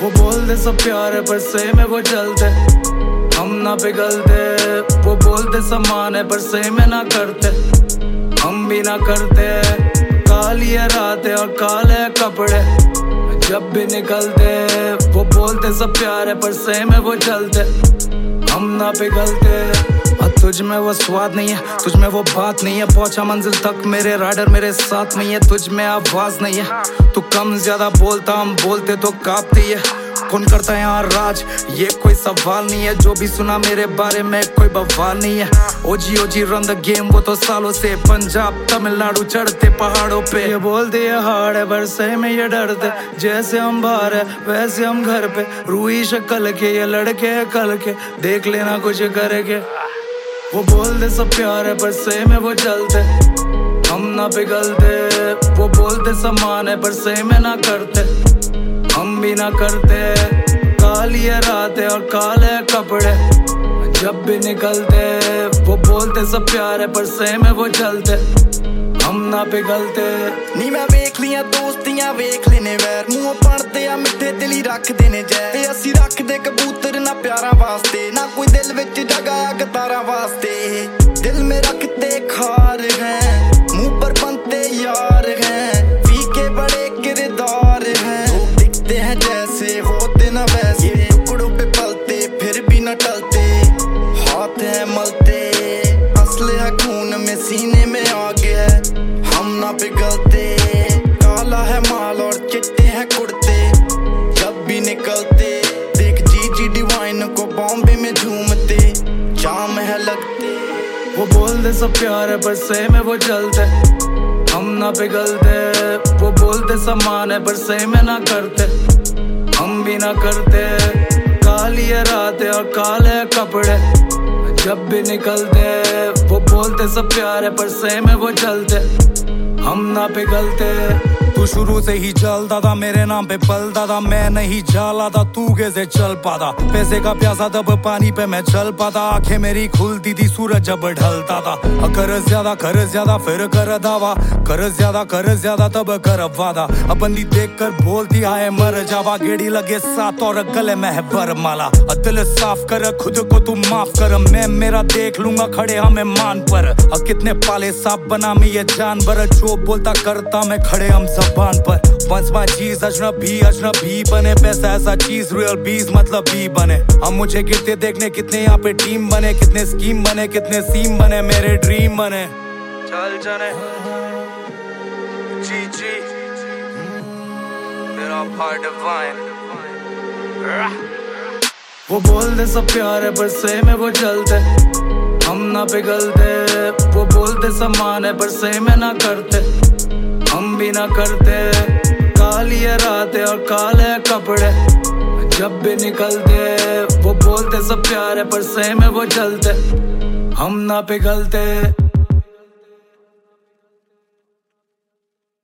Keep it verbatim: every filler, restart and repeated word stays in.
वो बोलते सब प्यार है पर से में वो चलते, हम ना पिघलते। वो बोलते समान है पर से में ना करते, हम भी ना करते। काली है रातें और काले कपड़े जब भी निकलते। वो बोलते सब प्यार है पर से में वो चलते, हम ना पिघलते। और तुझ में वो स्वाद नहीं है, तुझ में वो बात नहीं है। पहुंचा मंजिल तक मेरे राइडर मेरे साथ नहीं है। तुझ में आवाज नहीं है, तू कम ज्यादा बोलता, हम बोलते तो कांपती है। कौन करता है यहाँ राज, ये कोई सवाल नहीं है। जो भी सुना मेरे बारे में कोई बवाल नहीं है। OG OG run the game, वो तो सालों से पंजाब तमिलनाडु चढ़ते पहाड़ों पे। ये बोलते ये हार्ड है बरसे में ये डरते, जैसे हम बाहर है वैसे हम घर पे। रूही शक्ल के ये लड़के है कल के, देख लेना कुछ करके। वो बोलते सब प्यार है पर से में वो चलते, हम ना पिघलते। वो बोलते समान है पर से में ना करते, हम भी ना करते। काली है रातें और काले कपड़े जब भी निकलते। वो बोलते सब प्यार है पर से में वो चलते, हम ना पिघलते। नी मैं वेख लिया दोस्तियां वेख लेने वैर, मुंह पढ़ते आ मिठे दिली रख देने जै। असी रख दे कबूतर ना प्यारा वास्ते, ना कोई दिल विच जगह कतारा वास्ते। दिल में रखते खार हैं, मुंह पर बनते यार हैं। फीके बड़े किरदार हैं, लोग दिखते हैं जैसे होते ना वैसे। टुकड़ों पे पलते फिर भी न टलते, हाथ है मलते। असले है खून में सीने में आगे है, हम ना पिघलते। काला है माल और चिट्टे हैं कुर्ते जब भी निकलते। देख जी जी डिवाइन को बॉम्बे में झूमते, जाम है लगते। वो बोलते सब प्यार है पर से में वो चलते, हम ना पिघलते। वो बोलते समान है पर से में ना करते, हम भी ना करते। काली है रातें और काले कपड़े जब भी निकलते। वो बोलते सब प्यार है पर से में वो चलते, हम ना पिघलते। तू शुरू से ही चलता था मेरे नाम पे पलता था, मैं नहीं जाला था तू कैसे चल पाता। पैसे का प्यासा तब पानी पे मैं चल पाता, आंखें मेरी खुलती थी सूरज जब ढलता था। कर ज्यादा कर ज्यादा फिर कर दावा, कर ज्यादा कर ज्यादा तब कर वादा। अपनी देख कर बोलती आए मर जावा, गेड़ी लगे साथ और गले में है बरमाला। दिल साफ कर खुद को तू माफ कर, मैं मेरा देख लूंगा खड़े हमें मान पर। और कितने पाले साफ बना में ये जानवर, जो बोलता करता मैं खड़े हम जबान पर। Once my G's अजनबी अजनबी बने, पैसा ऐसा चीज रियल बीज मतलब बी बने। हम मुझे गिरते देखने कितने यहाँ पे टीम बने, कितने स्कीम बने कितने सीम बने, मेरे ड्रीम बने। चल जाने जी जी मेरा भाई डिवाइन। वो बोलते सब प्यार है पर से में वो चलते, हम ना पिघलते। वो बोलते समान है पर से में ना करते, हम भी ना करते। काली है रातें और काले कपड़े जब भी निकलते। वो बोलते सब प्यार है पर से में वो चलते, हम ना पिघलते।